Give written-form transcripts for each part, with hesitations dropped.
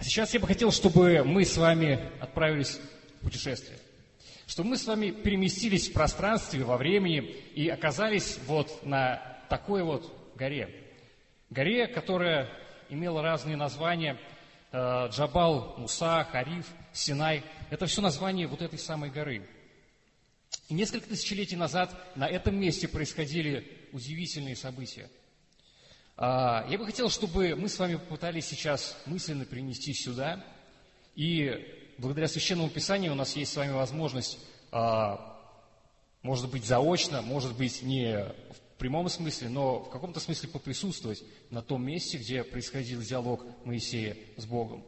Сейчас я бы хотел, чтобы мы с вами отправились в путешествие. Чтобы мы с вами переместились в пространстве, во времени и оказались вот на такой вот горе. Горе, которая имела разные названия. Джабал, Муса, Хариф, Синай. Это все названия вот этой самой горы. И несколько тысячелетий назад на этом месте происходили удивительные события. Я бы хотел, чтобы мы с вами попытались сейчас мысленно перенести сюда. И благодаря Священному Писанию у нас есть с вами возможность, может быть, заочно, может быть, не в прямом смысле, но в каком-то смысле поприсутствовать на том месте, где происходил диалог Моисея с Богом.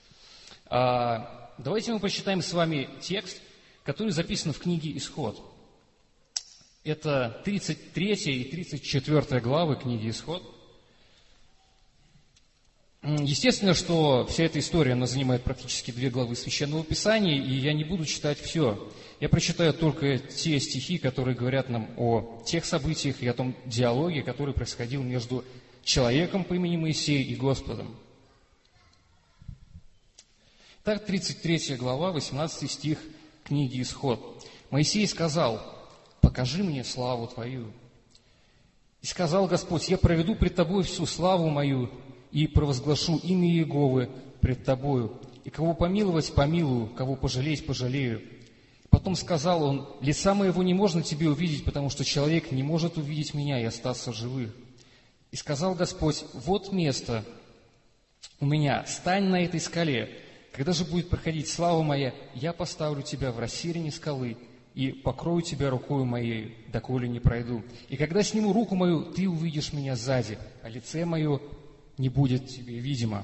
Давайте мы прочитаем с вами текст, который записан в книге «Исход». Это 33 и 34 главы книги «Исход». Естественно, что вся эта история, она занимает практически 2 главы Священного Писания, и я не буду читать все. Я прочитаю только те стихи, которые говорят нам о тех событиях и о том диалоге, который происходил между человеком по имени Моисей и Господом. Так, 33 глава, 18 стих книги «Исход». «Моисей сказал: покажи мне славу Твою. И сказал Господь: я проведу пред Тобой всю славу мою, и провозглашу имя Иеговы пред Тобою, и кого помиловать, помилую, кого пожалеть, пожалею. Потом сказал он: лица моего не можно тебе увидеть, потому что человек не может увидеть меня и остаться живых. И сказал Господь: вот место у меня, стань на этой скале. Когда же будет проходить слава моя, я поставлю тебя в рассеянии скалы и покрою тебя рукою моею, доколе не пройду. И когда сниму руку мою, ты увидишь меня сзади, а лице мое не будет тебе видимо.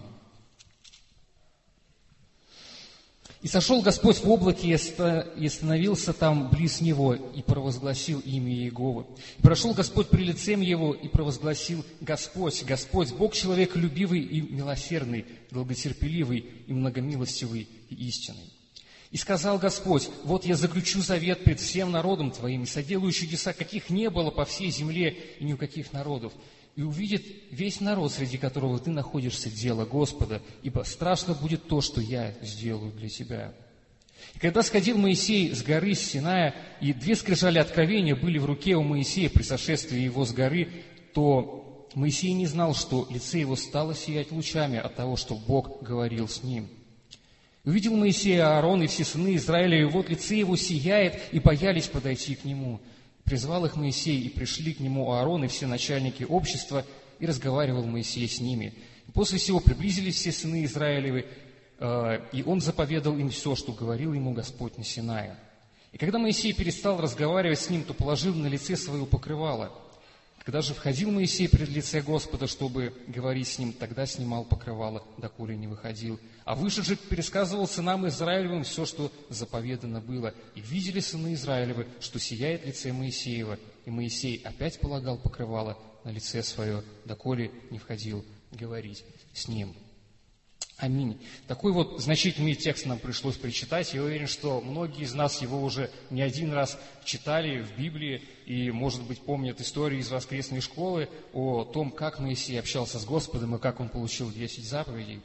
И сошел Господь в облаке и остановился там близ него, и провозгласил имя Иеговы. И прошел Господь при лицем его, и провозгласил: Господь, Господь, Бог человеколюбивый и милосердный, долготерпеливый и многомилостивый и истинный. И сказал Господь: вот я заключу завет пред всем народом твоим, и соделаю чудеса, каких не было по всей земле и ни у каких народов. И увидит весь народ, среди которого ты находишься, дело Господа, ибо страшно будет то, что я сделаю для тебя. И когда сходил Моисей с горы Синая, и 2 скрижали откровения были в руке у Моисея при сошествии его с горы, то Моисей не знал, что лице его стало сиять лучами от того, что Бог говорил с ним. Увидел Моисей Аарон и все сыны Израиля, и вот лице его сияет, и боялись подойти к нему. Призвал их Моисей, и пришли к нему Аарон и все начальники общества, и разговаривал Моисей с ними. И после сего приблизились все сыны Израилевы, и он заповедал им все, что говорил ему Господь на Синае. И когда Моисей перестал разговаривать с ним, то положил на лице свое покрывало. Когда же входил Моисей пред лице Господа, чтобы говорить с ним, тогда снимал покрывало, доколе не выходил. А вышедший пересказывал сынам Израилевым все, что заповедано было. И видели сыны Израилевы, что сияет лице Моисеева. И Моисей опять полагал покрывало на лице свое, доколе не входил говорить с ним. Аминь. Такой вот значительный текст нам пришлось прочитать. Я уверен, что многие из нас его уже не один раз читали в Библии и, может быть, помнят историю из воскресной школы о том, как Моисей общался с Господом и как он получил 10 заповедей.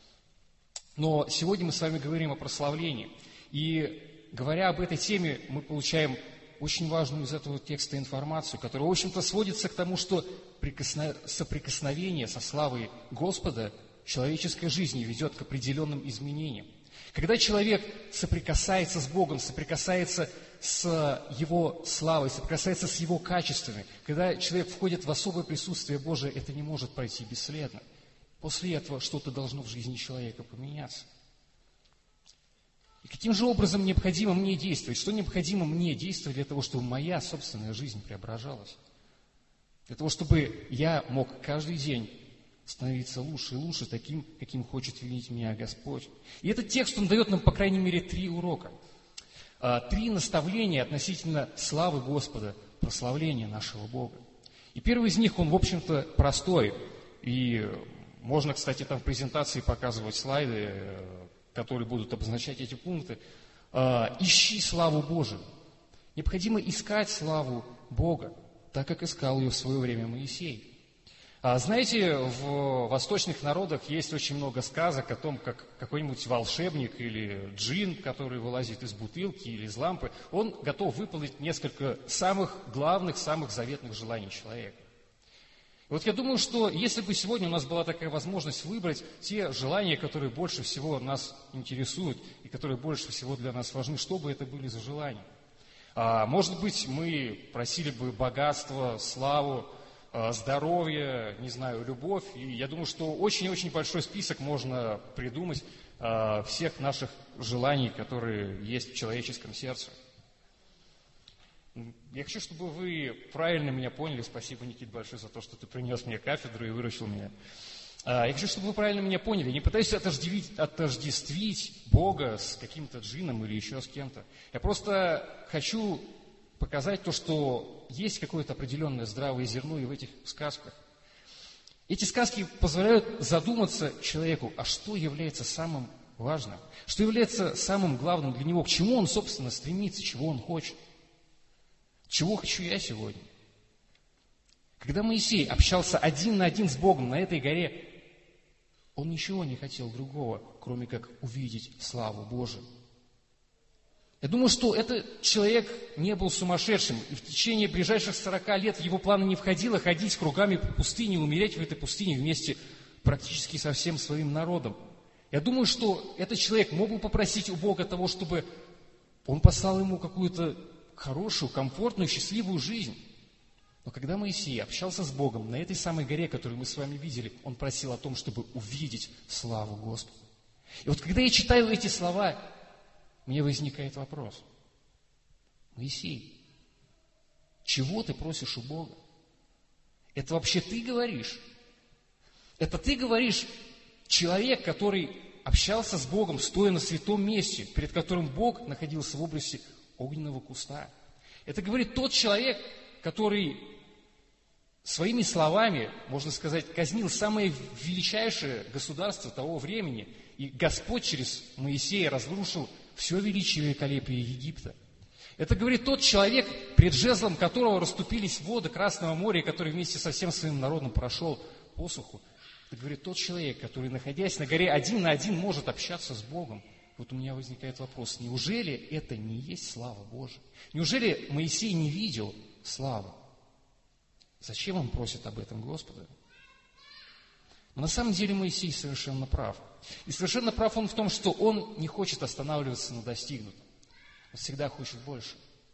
Но сегодня мы с вами говорим о прославлении. И говоря об этой теме, мы получаем очень важную из этого текста информацию, которая, в общем-то, сводится к тому, что соприкосновение со славой Господа в человеческой жизни ведет к определенным изменениям. Когда человек соприкасается с Богом, соприкасается с Его славой, соприкасается с Его качествами, когда человек входит в особое присутствие Божие, это не может пройти бесследно. После этого что-то должно в жизни человека поменяться. И каким же образом необходимо мне действовать? Что необходимо мне действовать для того, чтобы моя собственная жизнь преображалась? Для того, чтобы я мог каждый день становиться лучше и лучше, таким, каким хочет видеть меня Господь. И этот текст, он дает нам, по крайней мере, 3 урока. 3 наставления относительно славы Господа, прославления нашего Бога. И первый из них, он, в общем-то, простой. И можно, кстати, там в презентации показывать слайды, которые будут обозначать эти пункты. Ищи славу Божию. Необходимо искать славу Бога, так как искал ее в свое время Моисей. Знаете, в восточных народах есть очень много сказок о том, как какой-нибудь волшебник или джин, который вылазит из бутылки или из лампы, он готов выполнить несколько самых главных, самых заветных желаний человека. И вот я думаю, что если бы сегодня у нас была такая возможность выбрать те желания, которые больше всего нас интересуют и которые больше всего для нас важны, что бы это были за желания? Может быть, мы просили бы богатство, славу, здоровье, не знаю, любовь. И я думаю, что очень-очень большой список можно придумать всех наших желаний, которые есть в человеческом сердце. Я хочу, чтобы вы правильно меня поняли. Спасибо, Никит, большое за то, что ты принес мне кафедру и выручил меня. Я хочу, чтобы вы правильно меня поняли. Я не пытаюсь отождествить Бога с каким-то джином или еще с кем-то. Я просто хочу показать то, что есть какое-то определенное здравое зерно и в этих сказках. Эти сказки позволяют задуматься человеку, а что является самым важным, что является самым главным для него, к чему он, собственно, стремится, чего он хочет. Чего хочу я сегодня? Когда Моисей общался один на один с Богом на этой горе, он ничего не хотел другого, кроме как увидеть славу Божию. Я думаю, что этот человек не был сумасшедшим, и в течение ближайших 40 лет в его планы не входило ходить кругами по пустыне, умереть в этой пустыне вместе практически со всем своим народом. Я думаю, что этот человек мог бы попросить у Бога того, чтобы он послал ему какую-то хорошую, комфортную, счастливую жизнь. Но когда Моисей общался с Богом на этой самой горе, которую мы с вами видели, он просил о том, чтобы увидеть славу Господа. И вот когда я читаю эти слова, мне возникает вопрос. Моисей, чего ты просишь у Бога? Это вообще ты говоришь? Это ты говоришь, человек, который общался с Богом, стоя на святом месте, перед которым Бог находился в образе огненного куста. Это говорит тот человек, который своими словами, можно сказать, казнил самое величайшее государство того времени. И Господь через Моисея разрушил все величие и великолепие Египта. Это говорит тот человек, пред жезлом которого расступились воды Красного моря, который вместе со всем своим народом прошел посуху. Это говорит тот человек, который, находясь на горе один на один, может общаться с Богом. Вот у меня возникает вопрос, неужели это не есть слава Божия? Неужели Моисей не видел славы? Зачем он просит об этом Господа? Но на самом деле Моисей совершенно прав. И совершенно прав он в том, что он не хочет останавливаться на достигнутом. Он всегда хочет больше.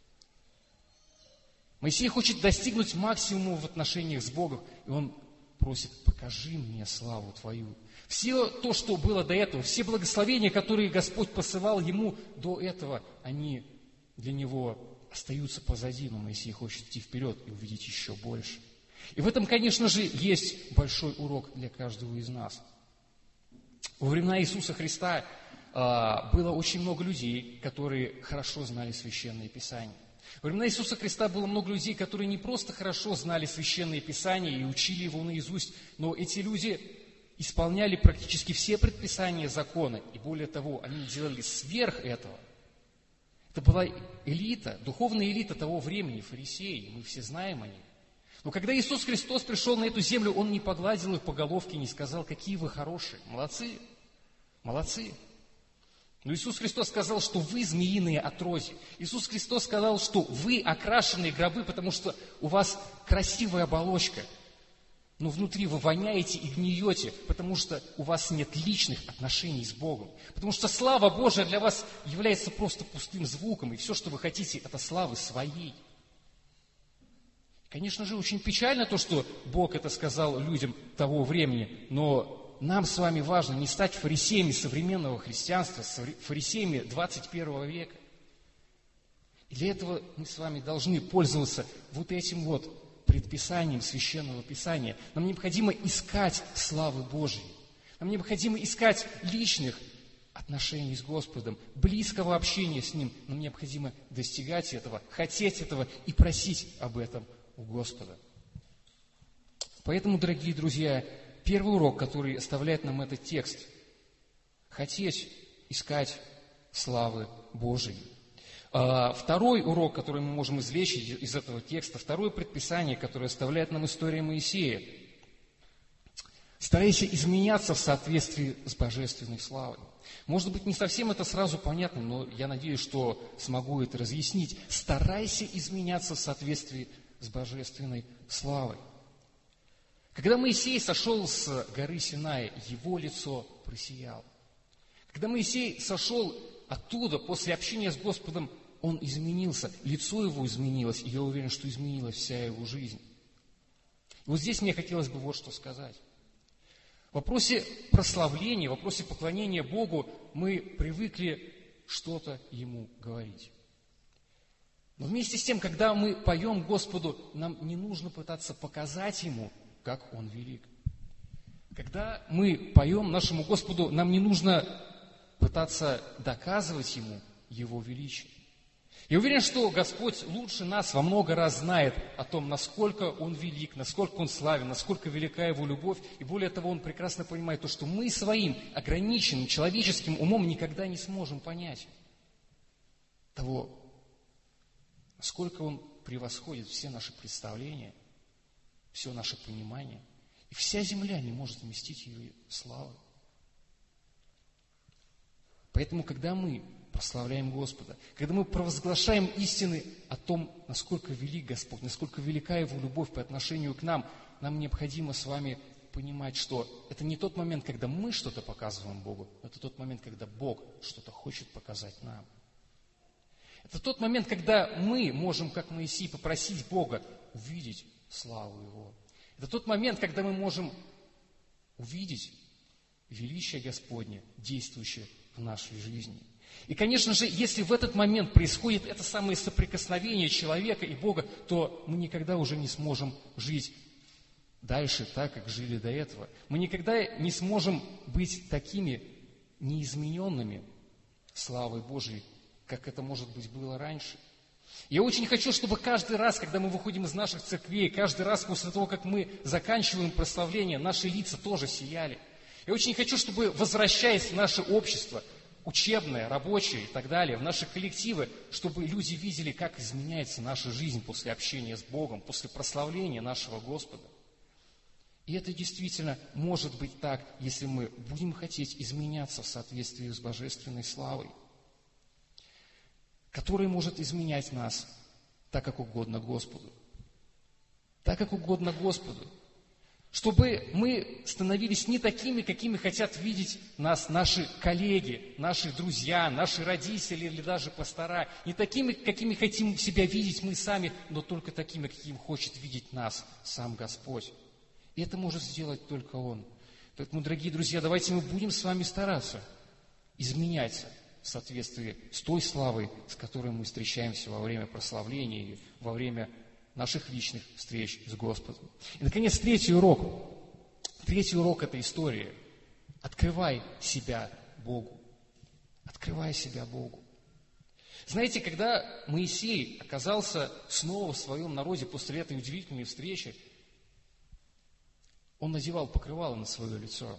Моисей хочет достигнуть максимума в отношениях с Богом, и он просит, покажи мне славу Твою. Все то, что было до этого, все благословения, которые Господь посылал ему до этого, они для него остаются позади, но Моисей хочет идти вперед и увидеть еще больше. И в этом, конечно же, есть большой урок для каждого из нас. Во времена Иисуса Христа было очень много людей, которые хорошо знали Священное Писание. Во времена Иисуса Христа было много людей, которые не просто хорошо знали Священное Писание и учили его наизусть, но эти люди исполняли практически все предписания закона, и более того, они делали сверх этого. Это была элита, духовная элита того времени, фарисеи, мы все знаем о них. Но когда Иисус Христос пришел на эту землю, Он не погладил их по головке, не сказал, какие вы хорошие, молодцы, молодцы. Но Иисус Христос сказал, что вы змеиные отродья. Иисус Христос сказал, что вы окрашенные гробы, потому что у вас красивая оболочка, но внутри вы воняете и гниете, потому что у вас нет личных отношений с Богом. Потому что слава Божия для вас является просто пустым звуком, и все, что вы хотите, это славы своей. Конечно же, очень печально то, что Бог это сказал людям того времени, но нам с вами важно не стать фарисеями современного христианства, фарисеями 21 века. И для этого мы с вами должны пользоваться вот этим вот предписанием Священного Писания. Нам необходимо искать славы Божьей. Нам необходимо искать личных отношений с Господом, близкого общения с Ним. Нам необходимо достигать этого, хотеть этого и просить об этом у Господа. Поэтому, дорогие друзья, первый урок, который оставляет нам этот текст – хотеть искать славы Божией. Второй урок, который мы можем извлечь из этого текста, второе предписание, которое оставляет нам история Моисея, Старайся изменяться в соответствии с божественной славой. Может быть, не совсем это сразу понятно, но я надеюсь, что смогу это разъяснить. Старайся изменяться в соответствии с божественной славой. Когда Моисей сошел с горы Синай, его лицо просияло. Когда Моисей сошел оттуда после общения с Господом, он изменился, лицо его изменилось, и я уверен, что изменилась вся его жизнь. И вот здесь мне хотелось бы вот что сказать. В вопросе прославления, в вопросе поклонения Богу мы привыкли что-то Ему говорить. Но вместе с тем, когда мы поем Господу, нам не нужно пытаться показать Ему, как Он велик. Когда мы поем нашему Господу, нам не нужно пытаться доказывать Ему Его величие. Я уверен, что Господь лучше нас во много раз знает о том, насколько Он велик, насколько Он славен, насколько велика Его любовь. И более того, Он прекрасно понимает то, что мы своим ограниченным человеческим умом никогда не сможем понять того, насколько Он превосходит все наши представления, все наше понимание. И вся земля не может вместить Его славы. Поэтому, когда мы прославляем Господа, когда мы провозглашаем истины о том, насколько велик Господь, насколько велика Его любовь по отношению к нам, нам необходимо с вами понимать, что это не тот момент, когда мы что-то показываем Богу, это тот момент, когда Бог что-то хочет показать нам. Это тот момент, когда мы можем, как Моисей, попросить Бога увидеть славу Его. Это тот момент, когда мы можем увидеть величие Господне, действующее в нашей жизни. И, конечно же, если в этот момент происходит это самое соприкосновение человека и Бога, то мы никогда уже не сможем жить дальше так, как жили до этого. Мы никогда не сможем быть такими неизмененными славой Божией, как это, может быть, было раньше. Я очень хочу, чтобы каждый раз, когда мы выходим из наших церквей, каждый раз после того, как мы заканчиваем прославление, наши лица тоже сияли. Я очень хочу, чтобы, возвращаясь в наше общество, учебное, рабочее и так далее, в наши коллективы, чтобы люди видели, как изменяется наша жизнь после общения с Богом, после прославления нашего Господа. И это действительно может быть так, если мы будем хотеть изменяться в соответствии с божественной славой, которая может изменять нас так, как угодно Господу. Так, как угодно Господу. Чтобы мы становились не такими, какими хотят видеть нас наши коллеги, наши друзья, наши родители или даже пастора. Не такими, какими хотим себя видеть мы сами, но только такими, каким хочет видеть нас сам Господь. И это может сделать только Он. Поэтому, дорогие друзья, давайте мы будем с вами стараться изменяться в соответствии с той славой, с которой мы встречаемся во время прославления и во время наших личных встреч с Господом. И, наконец, третий урок. Третий урок этой истории. Открывай себя Богу. Открывай себя Богу. Знаете, когда Моисей оказался снова в своем народе после этой удивительной встречи, он надевал покрывало на свое лицо.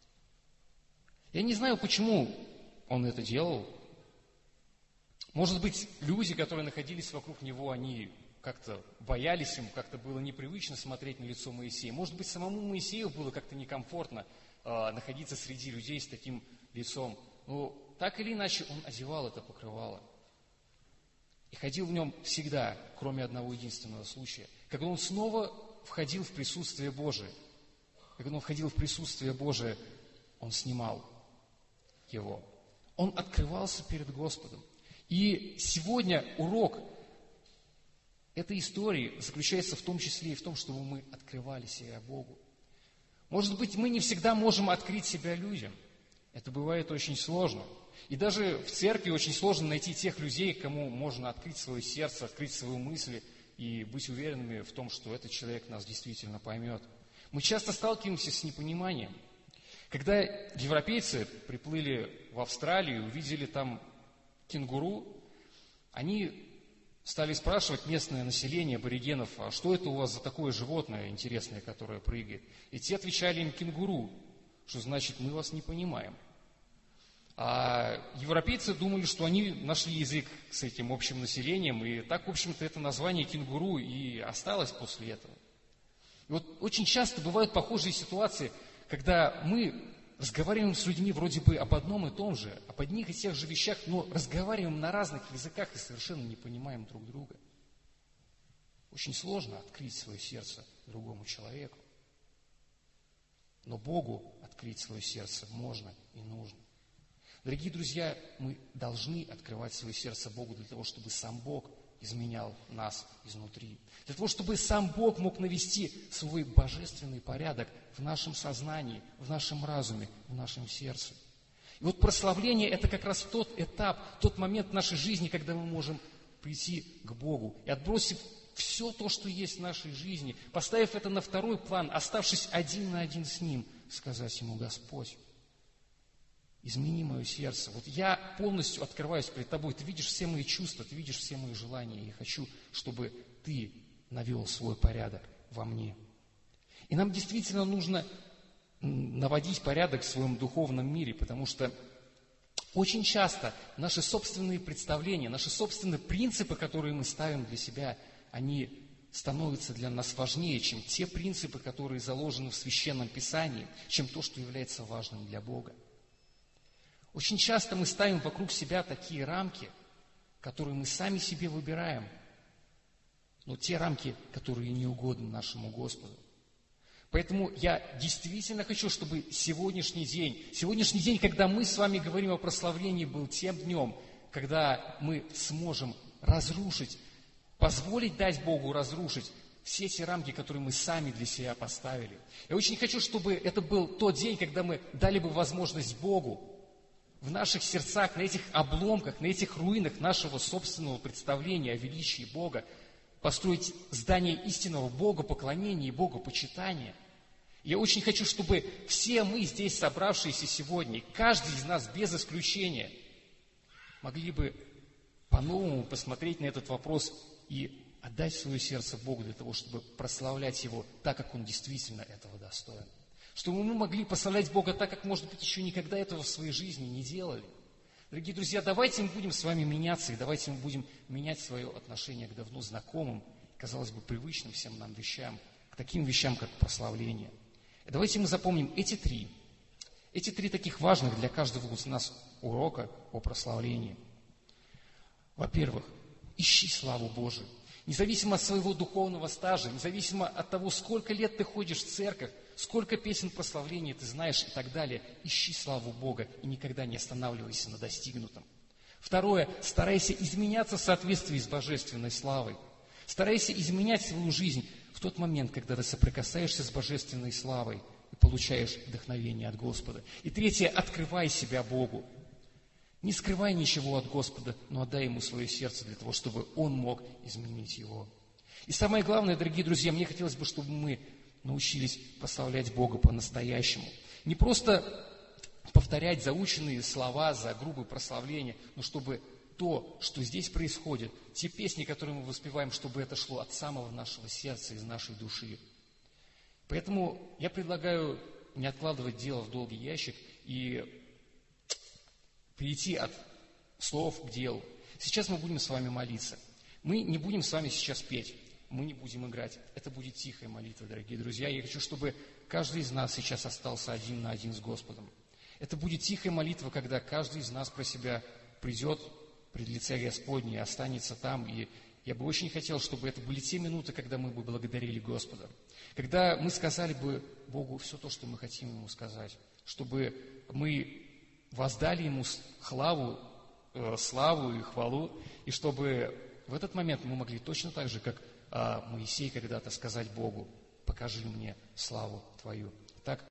Я не знаю, почему он это делал. Может быть, люди, которые находились вокруг него, они как-то боялись ему, как-то было непривычно смотреть на лицо Моисея. Может быть, самому Моисею было как-то некомфортно находиться среди людей с таким лицом. Но так или иначе он одевал это покрывало. И ходил в нем всегда, кроме одного единственного случая. Когда он снова входил в присутствие Божие. Когда он входил в присутствие Божие, он снимал его. Он открывался перед Господом. И сегодня урок этой истории заключается в том числе и в том, чтобы мы открывали себя Богу. Может быть, мы не всегда можем открыть себя людям. Это бывает очень сложно. И даже в церкви очень сложно найти тех людей, кому можно открыть свое сердце, открыть свои мысли и быть уверенными в том, что этот человек нас действительно поймет. Мы часто сталкиваемся с непониманием. Когда европейцы приплыли в Австралию, увидели там кенгуру, они стали спрашивать местное население, аборигенов, а что это у вас за такое животное интересное, которое прыгает? И те отвечали им кенгуру, что значит мы вас не понимаем. А европейцы думали, что они нашли язык с этим общим населением, и так, в общем-то, это название кенгуру и осталось после этого. И вот очень часто бывают похожие ситуации, когда мы разговариваем с людьми вроде бы об одном и том же, об одних и тех же вещах, но разговариваем на разных языках и совершенно не понимаем друг друга. Очень сложно открыть свое сердце другому человеку. Но Богу открыть свое сердце можно и нужно. Дорогие друзья, мы должны открывать свое сердце Богу для того, чтобы сам Бог изменял нас изнутри. Для того, чтобы сам Бог мог навести свой божественный порядок в нашем сознании, в нашем разуме, в нашем сердце. И вот прославление – это как раз тот этап, тот момент в нашей жизни, когда мы можем прийти к Богу и, отбросив все то, что есть в нашей жизни, поставив это на второй план, оставшись один на один с Ним, сказать Ему: Господь, измени мое сердце. Вот я полностью открываюсь перед Тобой. Ты видишь все мои чувства, Ты видишь все мои желания. Я хочу, чтобы Ты навел свой порядок во мне. И нам действительно нужно наводить порядок в своем духовном мире, потому что очень часто наши собственные представления, наши собственные принципы, которые мы ставим для себя, они становятся для нас важнее, чем те принципы, которые заложены в Священном Писании, чем то, что является важным для Бога. Очень часто мы ставим вокруг себя такие рамки, которые мы сами себе выбираем, но те рамки, которые не угодны нашему Господу. Поэтому я действительно хочу, чтобы сегодняшний день, когда мы с вами говорим о прославлении, был тем днем, когда мы сможем разрушить, позволить дать Богу разрушить все те рамки, которые мы сами для себя поставили. Я очень хочу, чтобы это был тот день, когда мы дали бы возможность Богу в наших сердцах, на этих обломках, на этих руинах нашего собственного представления о величии Бога построить здание истинного Богопоклонения и Богопочитания. Я очень хочу, чтобы все мы здесь собравшиеся сегодня, каждый из нас без исключения, могли бы по-новому посмотреть на этот вопрос и отдать свое сердце Богу для того, чтобы прославлять Его так, как Он действительно этого достоин. Чтобы мы могли прославлять Бога так, как, может быть, еще никогда этого в своей жизни не делали. Дорогие друзья, давайте мы будем с вами меняться, и давайте мы будем менять свое отношение к давно знакомым, казалось бы, привычным всем нам вещам, к таким вещам, как прославление. И давайте мы запомним эти три таких важных для каждого из нас урока о прославлении. Во-первых, ищи славу Божию. Независимо от своего духовного стажа, независимо от того, сколько лет ты ходишь в церковь, сколько песен прославления ты знаешь и так далее, ищи славу Бога и никогда не останавливайся на достигнутом. Второе, старайся изменяться в соответствии с божественной славой. Старайся изменять свою жизнь в тот момент, когда ты соприкасаешься с божественной славой и получаешь вдохновение от Господа. И третье, открывай себя Богу. Не скрывай ничего от Господа, но отдай Ему свое сердце для того, чтобы Он мог изменить его. И самое главное, дорогие друзья, мне хотелось бы, чтобы мы научились прославлять Бога по-настоящему. Не просто повторять заученные слова за грубое прославление, но чтобы то, что здесь происходит, те песни, которые мы воспеваем, чтобы это шло от самого нашего сердца, из нашей души. Поэтому я предлагаю не откладывать дело в долгий ящик и перейти от слов к делу. Сейчас мы будем с вами молиться. Мы не будем с вами сейчас петь, мы не будем играть. Это будет тихая молитва, дорогие друзья. Я хочу, чтобы каждый из нас сейчас остался один на один с Господом. Это будет тихая молитва, когда каждый из нас про себя придет пред лице Господне и останется там. И я бы очень хотел, чтобы это были те минуты, когда мы бы благодарили Господа. Когда мы сказали бы Богу все то, что мы хотим Ему сказать. Чтобы мы воздали Ему славу и хвалу, и чтобы в этот момент мы могли точно так же, как Моисей когда-то сказать Богу: покажи мне славу Твою. Так